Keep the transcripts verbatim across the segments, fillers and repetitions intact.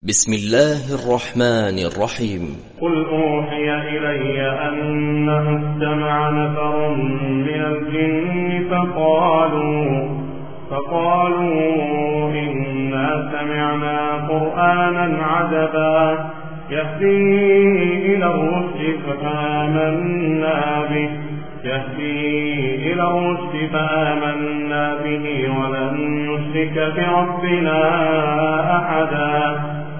بسم الله الرحمن الرحيم. قل أوحي إلي أنه استمع نفر من الجن فقالوا فقالوا إنا سمعنا قرآنا عجبا يهدي إلى الرشد فآمنا به يهدي إلى الرشد فآمنا به ولن نشرك بربنا أحدا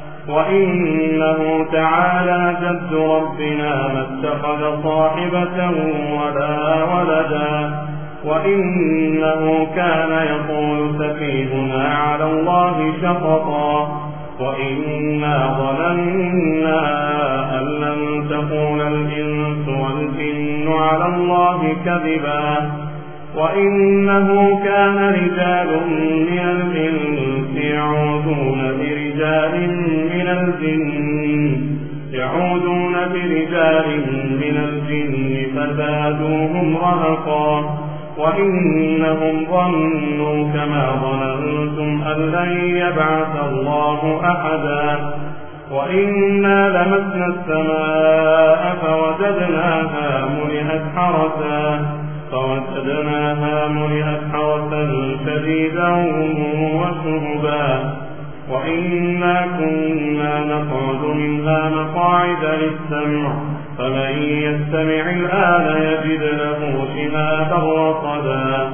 وإنه تعالى جد ربنا ما اتخذ صاحبة ولا ولدا وإنه كان يقول سفيهنا على الله شططا وإنا ظننا أن لن تقول الإنس والجن على الله كذبا وإنه كان رجال من الإنس يعوذون برجال من الجن يعوذون برجال من الجن فزادوهم رهقا وإنهم ظنوا كما ظننتم أن لن يبعث الله أحدا وإنا لمسنا السماء فوجدناها ملئت حرسا فوجدناها ملئت حرسا شديدا وشهبا وإنا كنا نقعد منها مقاعد للسمع فمن يستمع الآن يجد له شهابا رصدا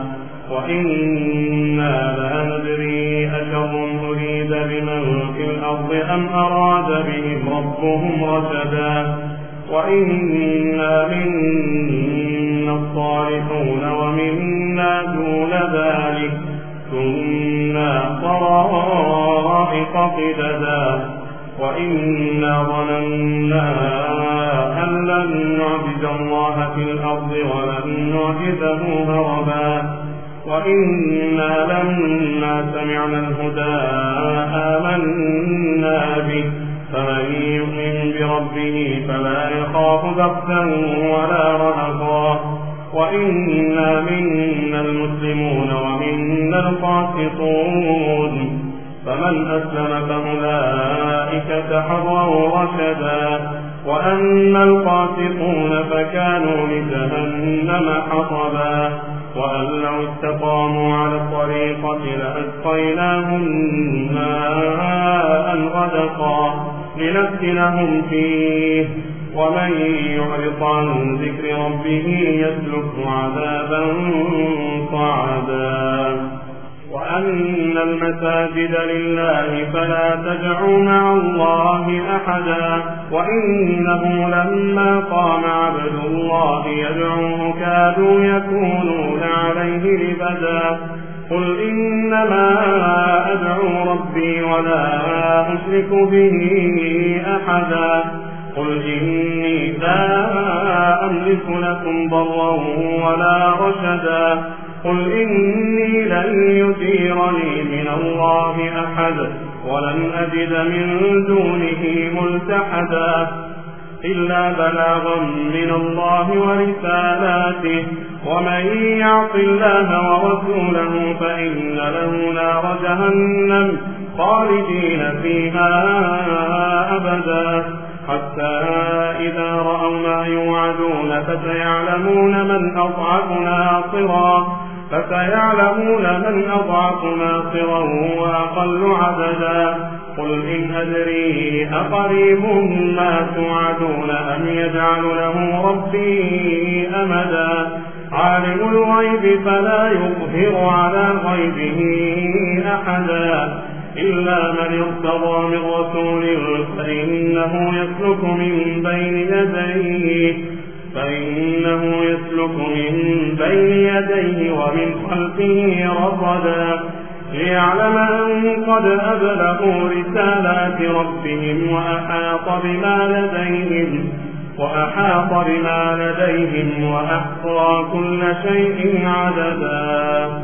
وإنا لا ندري أشر أريد بمن في الأرض أم أراد بهم ربهم رشدا وإنا منا الصالحون ومنا دون ذلك كنا طرائق قددا وإنا ظننا أن لن نعجز الله في الأرض ولن نعجزه هربا وإنا لما سمعنا الهدى آمنا به فمن يؤمن بربه فلا يخاف بخسا ولا رهقا وإنا منا المسلمون ومنا القاسطون فمن أسلم فأولئك تحروا رشدا وأما القاسطون فكانوا لجهنم حطبا وأن لو استقاموا على الطريقة لأسقيناهم ماء غدقا لنفتنهم فيه ومن يعرض عن ذكر ربه يسلكه عذابا صعدا وأن المساجد لله فلا تدعوا مع الله أحدا وإنه لما قام عبد الله يدعوه كادوا يكونون عليه لبدا قل إنما أدعو ربي ولا أشرك به أحدا قل إني لا أملك لكم ضرا ولا رشدا قل إني لن يجيرني من الله أحد ولن أجد من دونه ملتحدا إلا بلاغا من الله ورسالاته ومن يعص الله ورسوله فإن له نار جهنم خالدين فيها أبدا حتى إذا رأوا ما يوعدون فسيعلمون من أضعف ناصرا فسيعلمون من أضعف ناصرا وأقل عددا قل إن أدري أقريب ما توعدون أم يجعل له ربي أمدا عالم الغيب فلا يظهر على غيبه أحدا إلا من ارتضى من رسول فإنه يسلك من بين يديه فإنه يسلك من بين يديه ومن خلفه رصدا ليعلم أن قد أبلغوا رسالات ربهم وأحاط بما لديهم وأحاط بما لديهم وأحصى كل شيء عددا.